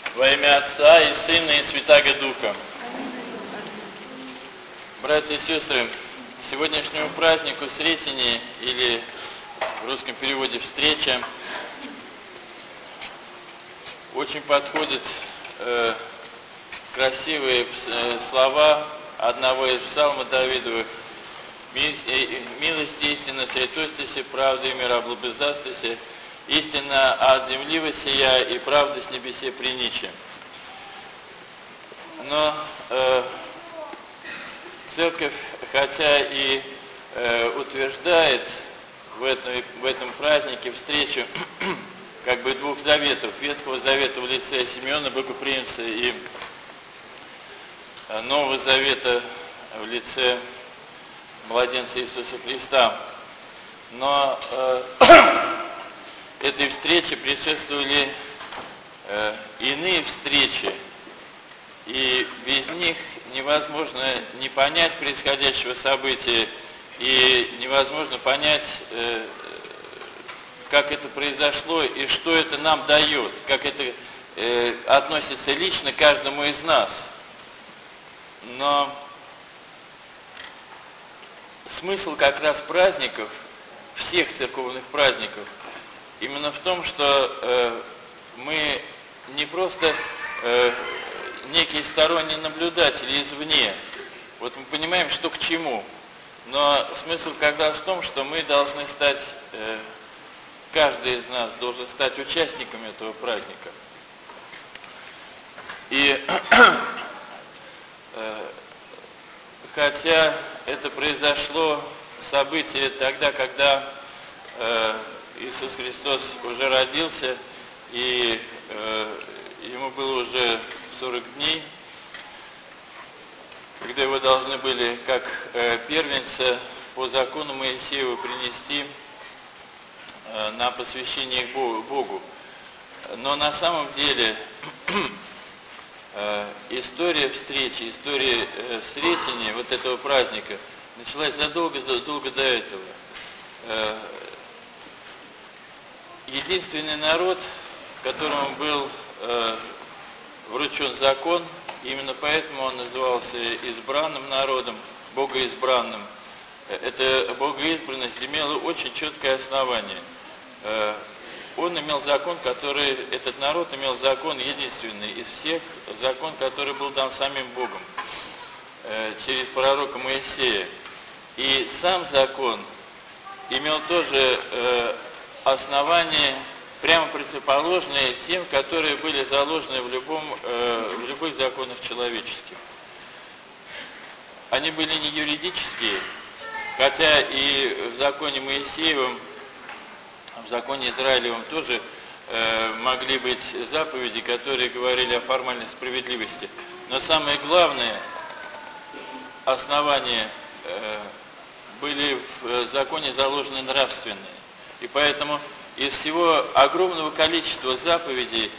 Во имя Отца и Сына и Святаго Духа. Братья и сестры, сегодняшнему празднику Сретения, или в русском переводе «встреча», очень подходят красивые слова одного из псалмов Давидовых: «Милость истинна святостися, правда и мироблобызастися, истинно от земли воссия, и правда с небесе приниче». Но Церковь, хотя и утверждает в этом празднике встречу как бы двух заветов: Ветхого Завета в лице Симеона Богоприимца и Нового Завета в лице младенца Иисуса Христа. Но этой встрече предшествовали иные встречи, и без них невозможно не понять происходящего события, и невозможно понять, как это произошло и что это нам дает, как это относится лично к каждому из нас. Но смысл как раз праздников, всех церковных праздников, именно в том, что мы не просто некие сторонние наблюдатели извне. Вот мы понимаем, что к чему. Но смысл как раз в том, что мы должны стать, каждый из нас должен стать участником этого праздника. И хотя это произошло событие тогда, когда Иисус Христос уже родился, и ему было уже 40 дней, когда его должны были как первенца по закону Моисеева принести на посвящение к Богу. Но на самом деле история встречи, история Сретения, вот этого праздника, началась задолго до этого. Единственный народ, которому был вручен закон, именно поэтому он назывался избранным народом, богоизбранным. Эта богоизбранность имела очень четкое основание. Он имел закон, этот народ имел закон единственный из всех, закон, который был дан самим Богом через пророка Моисея. И сам закон имел тоже основание прямо противоположные тем, которые были заложены в любых законах человеческих. Они были не юридические, хотя и в законе Моисеевом, в законе Израилевом тоже могли быть заповеди, которые говорили о формальной справедливости. Но самое главное основание были в законе заложены нравственные. И поэтому из всего огромного количества заповедей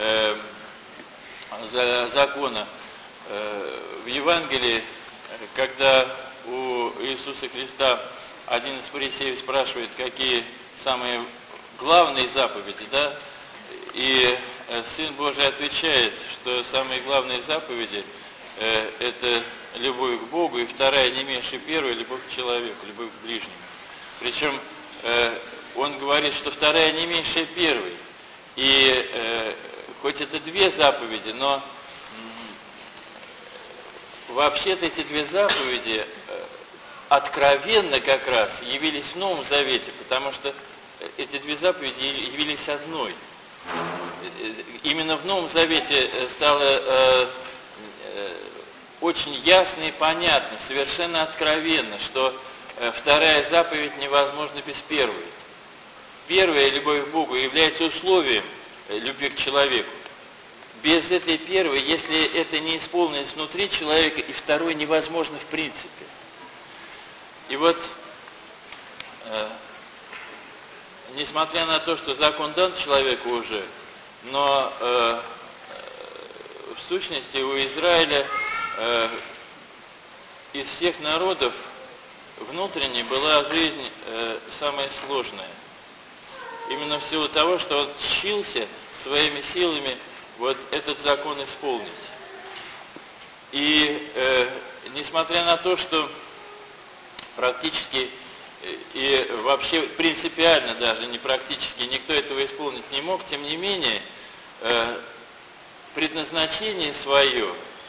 закона в Евангелии, когда у Иисуса Христа один из фарисеев спрашивает, какие самые главные заповеди, да, и Сын Божий отвечает, что самые главные заповеди это любовь к Богу, и вторая, не меньше первой, любовь к человеку, любовь к ближнему. Причем он говорит, что вторая не меньше первой. И хоть это две заповеди, но вообще-то эти две заповеди откровенно как раз явились в Новом Завете, потому что эти две заповеди явились одной. Именно в Новом Завете стало очень ясно и понятно, совершенно откровенно, что вторая заповедь невозможна без первой. Первая, любовь к Богу, является условием любви к человеку. Без этой первой, если это не исполнилось внутри человека, и второй невозможно в принципе. И вот, несмотря на то, что закон дан человеку уже, но в сущности у Израиля из всех народов внутренне была жизнь самая сложная. Именно в силу того, что он тщился своими силами вот этот закон исполнить. И несмотря на то, что практически и вообще принципиально даже, не практически, никто этого исполнить не мог, тем не менее, предназначение свое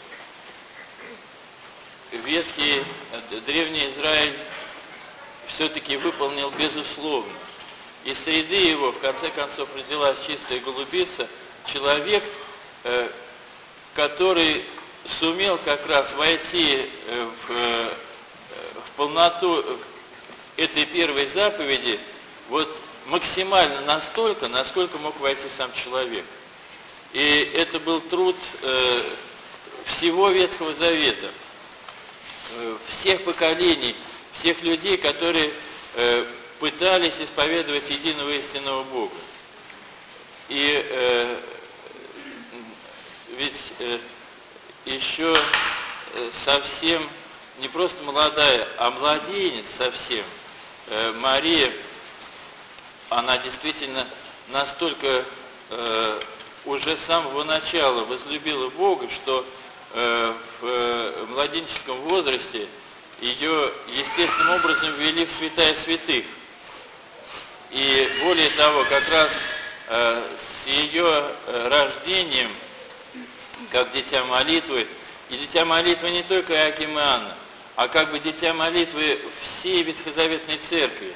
древний Израиль все-таки выполнил безусловно. Из среды его, в конце концов, родилась чистая голубица, человек, который сумел как раз войти в полноту этой первой заповеди вот максимально настолько, насколько мог войти сам человек. И это был труд всего Ветхого Завета, всех поколений, всех людей, которые пытались исповедовать единого истинного Бога. И ведь еще совсем не просто молодая, а младенец совсем, Мария, она действительно настолько уже с самого начала возлюбила Бога, что в младенческом возрасте ее естественным образом ввели в святая святых. И более того, как раз с ее рождением, как дитя молитвы, и дитя молитвы не только Иоаким и Анна, а как бы дитя молитвы всей Ветхозаветной Церкви,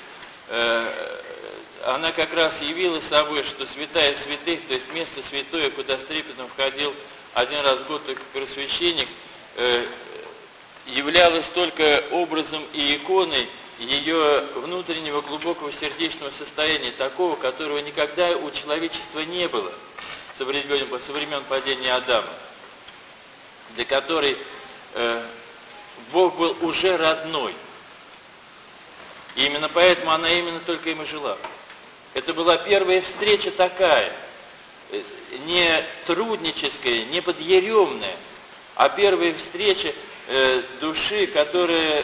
она как раз явила собой, что святая святых, то есть место святое, куда с трепетом входил один раз в год только первосвященник, являлась только образом и иконой ее внутреннего глубокого сердечного состояния, такого, которого никогда у человечества не было со времен падения Адама, для которой Бог был уже родной. И именно поэтому она именно только им и жила. Это была первая встреча такая, не трудническая, не подъеремная, а первая встреча души, которая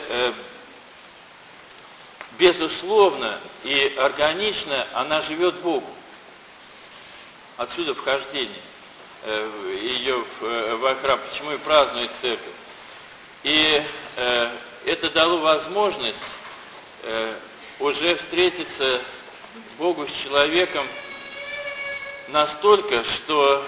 безусловно и органично, она живет Богу. Отсюда вхождение ее во храм, почему и празднует церковь. И это дало возможность уже встретиться Богу с человеком настолько, что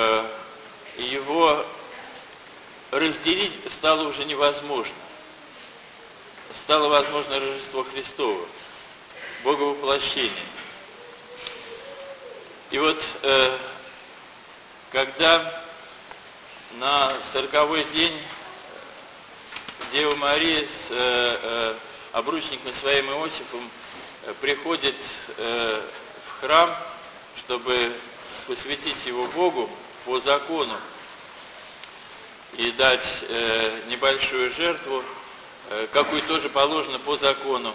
его разделить стало уже невозможно. Стало возможно Рождество Христово, Боговоплощение. И вот когда на 40-й день Дева Мария с обручником своим Иосифом приходит в храм, чтобы посвятить его Богу по закону и дать небольшую жертву, какую тоже положено по закону.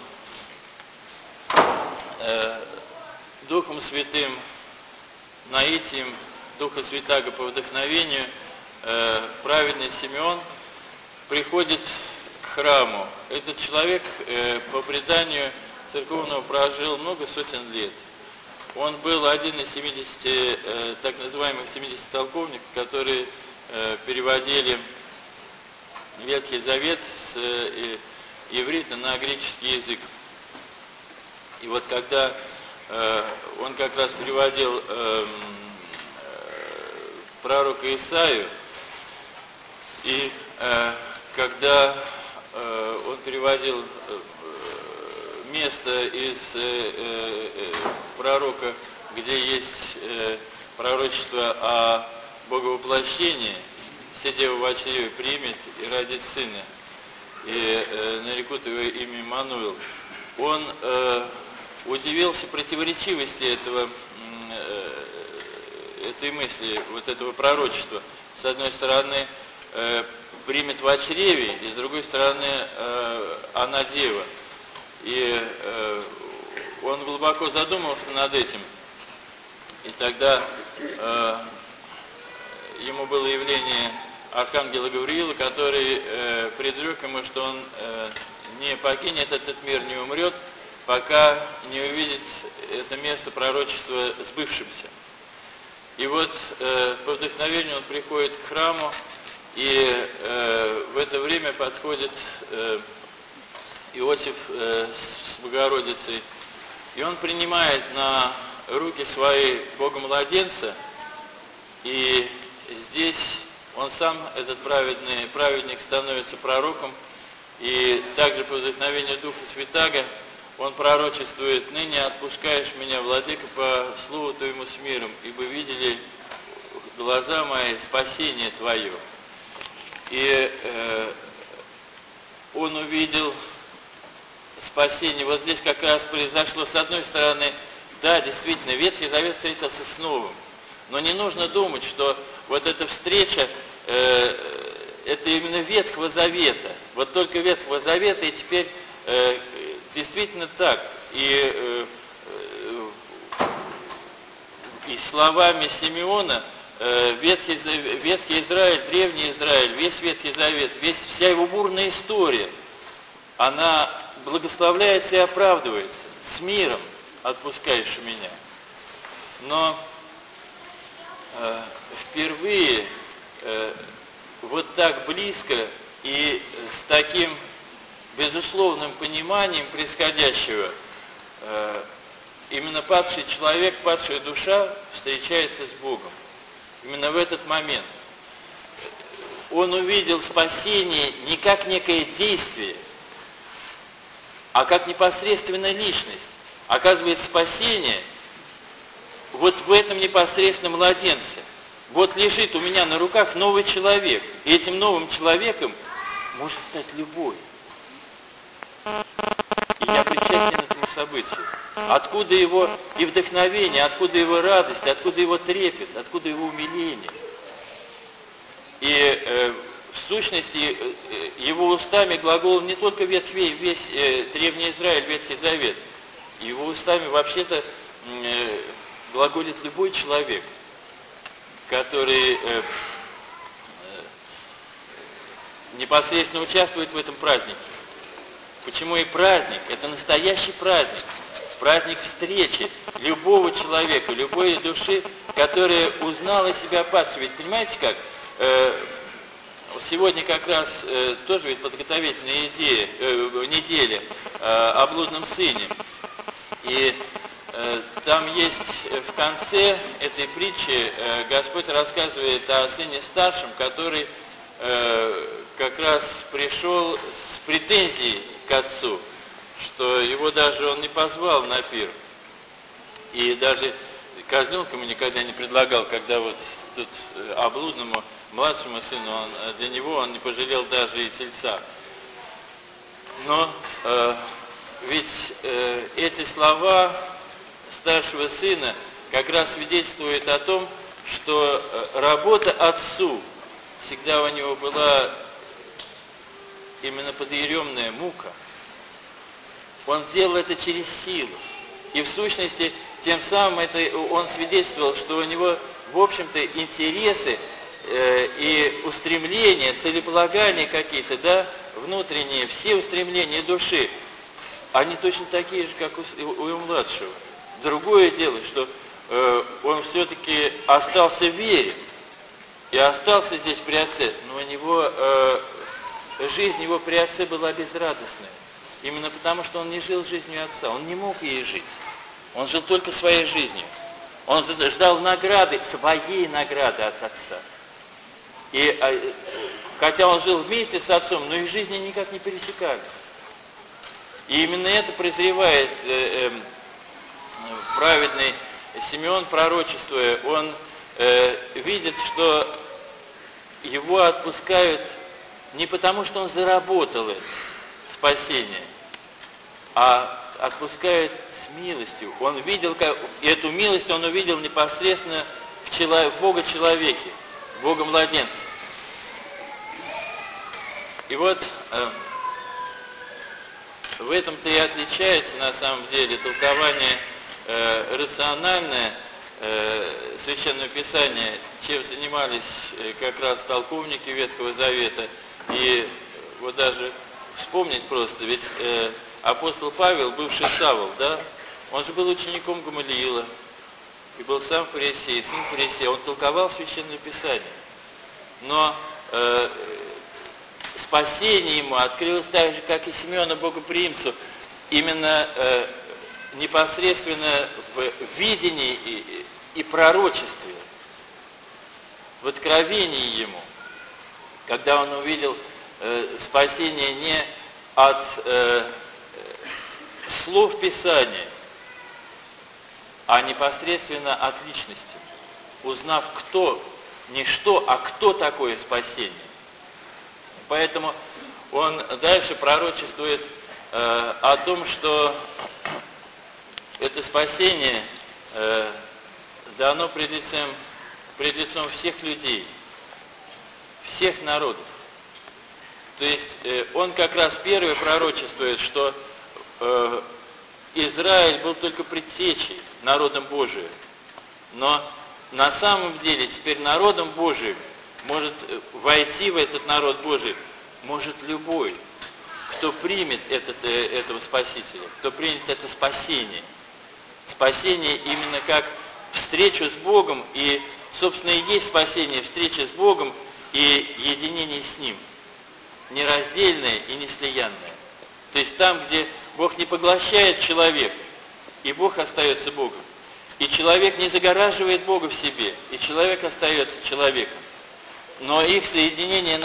Духом Святым, наитием Духа Святаго по вдохновению, праведный Симеон приходит к храму. Этот человек, по преданию церковного, прожил много сотен лет. Он был один из 70, так называемых 70 толковников, которые переводили Ветхий Завет с иврита на греческий язык. И вот когда он как раз переводил пророка Исаию, и когда он переводил место из пророка, где есть пророчество о Боговоплощении, «Се дева во чреве примет и родит сына, и нарекут его имя Иммануил», он удивился противоречивости этой мысли, вот этого пророчества. С одной стороны, примет во чреве, и с другой стороны, она дева. И он глубоко задумался над этим. И тогда ему было явление архангела Гавриила, который предрек ему, что он не покинет этот мир, не умрет, пока не увидит это место пророчества сбывшимся. И вот по вдохновению он приходит к храму, и в это время подходит Иосиф с Богородицей, и он принимает на руки свои Бога-младенца, и здесь он сам, этот праведник, становится пророком, и также по вдохновению Духа Святаго он пророчествует: «Ныне отпускаешь меня, Владыка, по слову Твоему с миром, ибо видели глаза мои спасение Твое». И он увидел спасение. Вот здесь как раз произошло, с одной стороны, да, действительно, Ветхий Завет встретился с Новым. Но не нужно думать, что вот эта встреча, это именно Ветхого Завета. Вот только Ветхого Завета, и теперь действительно так. И словами Симеона, Ветхий Израиль, Древний Израиль, весь Ветхий Завет, вся его бурная история, она благословляется и оправдывается: «С миром отпускаешь меня». Но впервые вот так близко и с таким безусловным пониманием происходящего именно падший человек, падшая душа встречается с Богом. Именно в этот момент он увидел спасение не как некое действие, а как непосредственно личность. Оказывается, спасение вот в этом непосредственном младенце. Вот лежит у меня на руках новый человек, и этим новым человеком может стать любой. И я причастен этому событию. Откуда его и вдохновение, откуда его радость, откуда его трепет, откуда его умиление. И в сущности его устами глаголал не только весь Древний Израиль, Ветхий Завет. Его устами вообще-то глаголит любой человек, который непосредственно участвует в этом празднике. Почему и праздник? Это настоящий праздник. Праздник встречи любого человека, любой души, которая узнала себя падшей. Ведь понимаете как? Сегодня как раз тоже ведь подготовительная неделя о блудном сыне. И там есть в конце этой притчи Господь рассказывает о сыне старшем, который как раз пришел с претензией к отцу, что его даже он не позвал на пир. И даже козленка ему никогда не предлагал, когда вот тут облудному младшему сыну, для него он не пожалел даже и тельца. Но ведь эти слова старшего сына как раз свидетельствуют о том, что работа отцу всегда у него была именно подъеремная мука. Он делал это через силу. И в сущности, тем самым он свидетельствовал, что у него, в общем-то, интересы и устремления, целеполагания какие-то, да, внутренние, все устремления души, они точно такие же, как у его младшего. Другое дело, что он все-таки остался верен и остался здесь при отце, но у него жизнь его при отце была безрадостная. Именно потому, что он не жил жизнью отца, он не мог ей жить. Он жил только своей жизнью. Он ждал награды, своей награды от отца. И хотя он жил вместе с отцом, но их жизни никак не пересекались. И именно это прозревает праведный Симеон, пророчествуя. Он видит, что его отпускают не потому, что он заработал это спасение, а отпускают с милостью. Он видел, эту милость он увидел непосредственно в Бога-человеке, в Бога-младенце. И вот в этом-то и отличается на самом деле толкование рациональное Священного Писания, чем занимались как раз толковники Ветхого Завета. И вот даже вспомнить просто, ведь апостол Павел, бывший Савл, да, он же был учеником Гамалиила. и был сам фарисей, сын фарисея, он толковал Священное Писание. Но спасение ему открылось так же, как и Симеону Богоприимцу, именно непосредственно в видении и пророчестве, в откровении ему, когда он увидел спасение не от слов Писания, а непосредственно от личности, узнав, кто, не что, а кто такое спасение. Поэтому он дальше пророчествует о том, что это спасение дано пред лицом всех людей, всех народов. То есть он как раз первый пророчествует, что Израиль был только предтечей, народом Божиим. Но на самом деле теперь народом Божиим может войти в этот народ Божий, может любой, кто примет этого Спасителя, кто примет это спасение. Спасение именно как встречу с Богом, и, собственно, и есть спасение, встреча с Богом и единение с Ним, нераздельное и неслиянное. То есть там, где Бог не поглощает человека, и Бог остается Богом, и человек не загораживает Бога в себе, и человек остается человеком. Но их соединение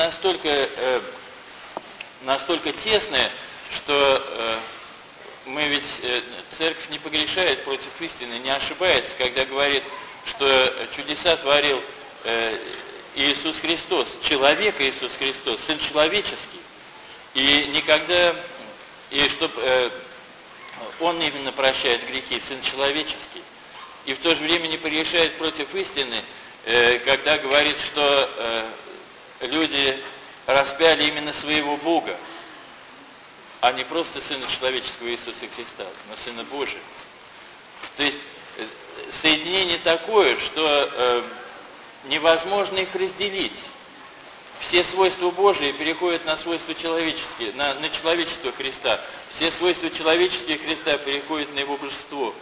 настолько тесное, что мы ведь, церковь не погрешает против истины, не ошибается, когда говорит, что чудеса творил Иисус Христос, человек Иисус Христос, Сын человеческий. И никогда, и чтоб Он именно прощает грехи, Сын человеческий. И в то же время не погрешает против истины, когда говорит, что люди распяли именно своего Бога, а не просто Сына человеческого Иисуса Христа, но Сына Божия. То есть соединение такое, что невозможно их разделить. Все свойства Божии переходят на свойства человеческие, на человечество Христа. Все свойства человеческие Христа переходят на Его божество.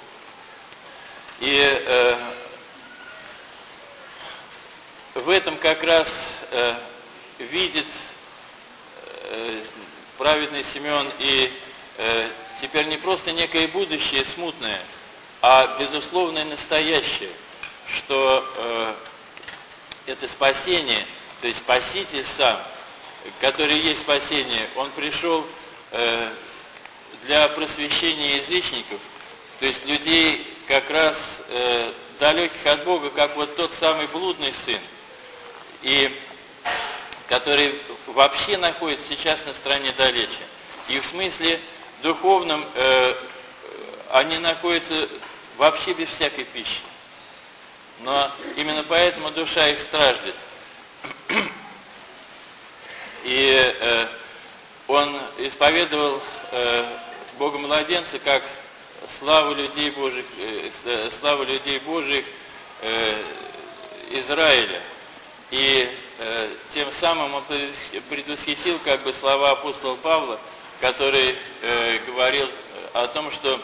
И в этом как раз видит праведный Симеон и теперь не просто некое будущее смутное, а безусловное настоящее, что это спасение, то есть Спаситель сам, который есть спасение, Он пришел для просвещения язычников, то есть людей как раз далеких от Бога, как вот тот самый блудный сын, и который вообще находится сейчас на стороне далече. И в смысле духовном они находятся вообще без всякой пищи. Но именно поэтому душа их страждет. И он исповедовал Бога-младенца как славу людей Божьих Израиля. И тем самым он предвосхитил как бы слова апостола Павла, который говорил о том, что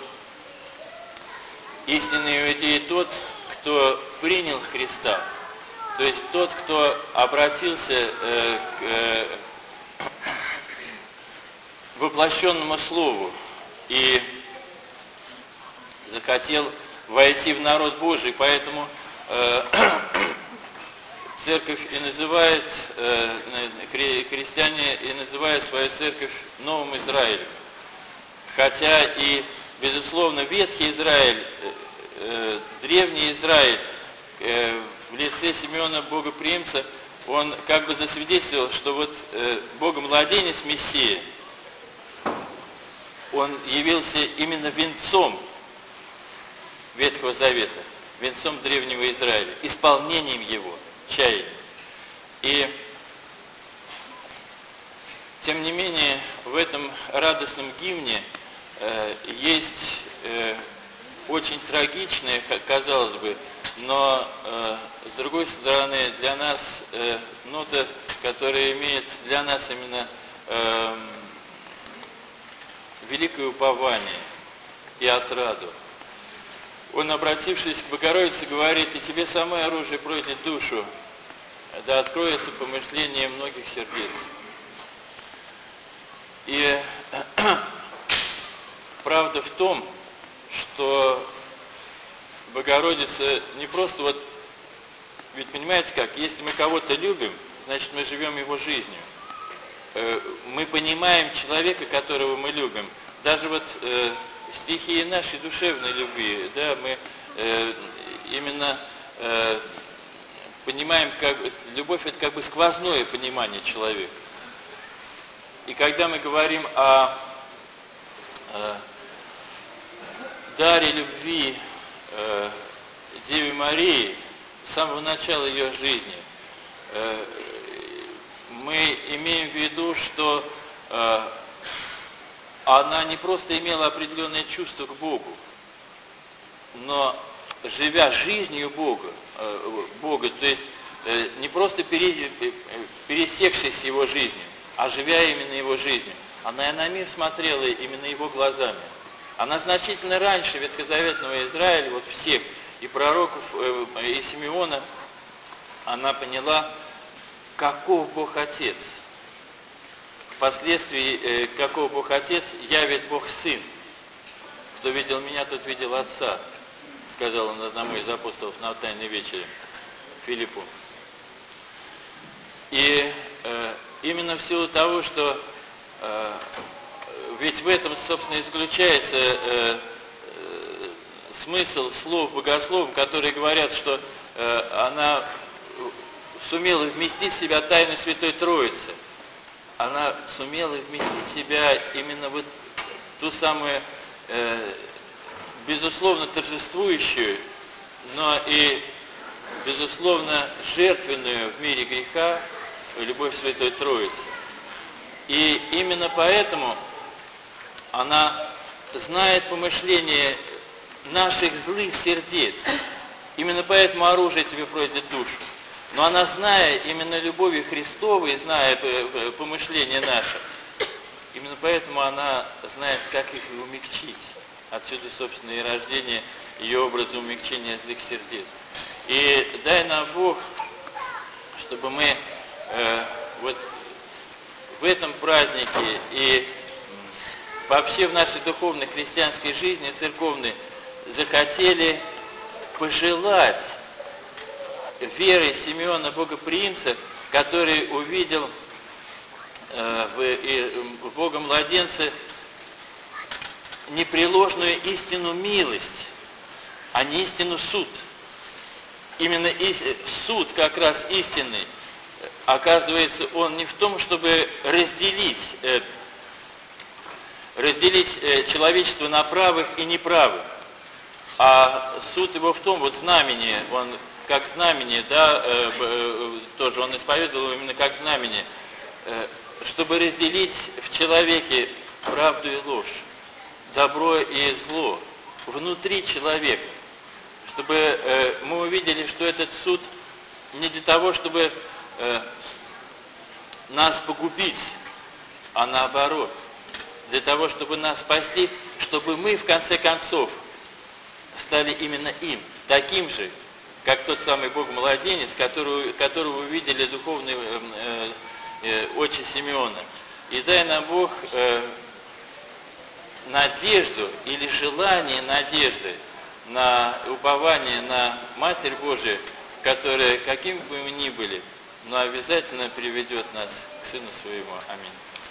истинный иудей тот, кто принял Христа, то есть тот, кто обратился к воплощенному Слову и захотел войти в народ Божий, поэтому церковь и называет, христиане и называют свою церковь Новым Израилем. Хотя и, безусловно, Ветхий Израиль, Древний Израиль в лице Симеона Богоприимца, он как бы засвидетельствовал, что вот Богомладенец Мессия, он явился именно венцом Ветхого Завета, венцом Древнего Израиля, исполнением его, чаянием. И тем не менее в этом радостном гимне есть очень трагичная, казалось бы, но с другой стороны для нас нота, которая имеет для нас именно великое упование и отраду. он, обратившись к Богородице, говорит: «И тебе самое оружие пройдет душу, да откроется помышление многих сердец». И правда в том, что Богородица не просто вот, ведь понимаете как, если мы кого-то любим, значит мы живем его жизнью. Мы понимаем человека, которого мы любим. Даже вот стихии нашей душевной любви, да, мы именно понимаем, как любовь — это как бы сквозное понимание человека. И когда мы говорим о даре любви Деве Марии с самого начала ее жизни, мы имеем в виду, что она не просто имела определенное чувство к Богу, но живя жизнью Бога, то есть не просто пересекшись с его жизнью, а живя именно его жизнью, она и на мир смотрела именно его глазами. Она значительно раньше ветхозаветного Израиля, вот всех, и пророков, и Симеона, она поняла, каков Бог Отец. Впоследствии, каков Бог Отец, явит Бог Сын. Кто видел меня, тот видел Отца, сказал он одному из апостолов на Тайной вечере, Филиппу. И именно в силу того, что ведь в этом, собственно, исключается смысл слов богословов, которые говорят, что она сумела вместить в себя тайну Святой Троицы. Она сумела вместить в себя именно вот ту самую, безусловно, торжествующую, но и, безусловно, жертвенную в мире греха любовь Святой Троицы. И именно поэтому она знает помышление наших злых сердец. Именно поэтому оружие тебе пройдет душу. Но она, зная именно любовью Христовой, зная помышления наши, именно поэтому она знает, как их умягчить. Отсюда, собственно, и рождение ее образа умягчения злых сердец. И дай нам Бог, чтобы мы вот в этом празднике и вообще в нашей духовной христианской жизни, церковной, захотели пожелать веры Симеона Богоприимца, который увидел в Бога-младенце непреложную истину милость, а не истину суд. Именно суд как раз истинный, оказывается, он не в том, чтобы разделить человечество на правых и неправых, а суд его в том, вот знамение, он как знамение, да, тоже он исповедовал именно как знамение, чтобы разделить в человеке правду и ложь, добро и зло, внутри человека, чтобы мы увидели, что этот суд не для того, чтобы нас погубить, а наоборот, для того, чтобы нас спасти, чтобы мы, в конце концов, стали именно им, таким же, как тот самый Бог-младенец, которого увидели духовные очи Симеона. И дай нам Бог надежду или желание надежды на упование на Матерь Божию, которая, каким бы мы ни были, но обязательно приведет нас к Сыну Своему. Аминь.